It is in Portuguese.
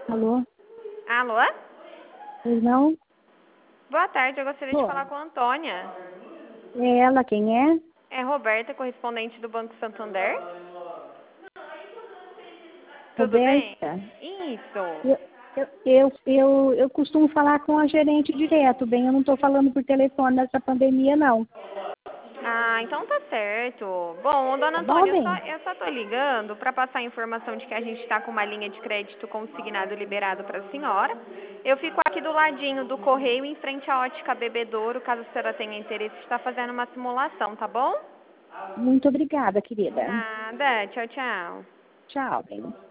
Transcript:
Alô? Alô? Pois não? Boa tarde, eu gostaria de falar Oi. com a Antônia. É ela, quem é? É Roberta, correspondente do Banco Santander. Tudo bem? Roberta? Isso. Eu costumo falar com a gerente direto, bem, eu não estou falando por telefone nessa pandemia, não. Ah, então tá certo. Bom, dona Tá bom, Antônia, bem? eu só tô ligando para passar a informação de que a gente está com uma linha de crédito consignado liberado para a senhora. Eu fico aqui do ladinho do correio, em frente à ótica Bebedouro, caso a senhora tenha interesse de estar fazendo uma simulação, tá bom? Muito obrigada, querida. Nada. Tchau, tchau. Tchau, bem.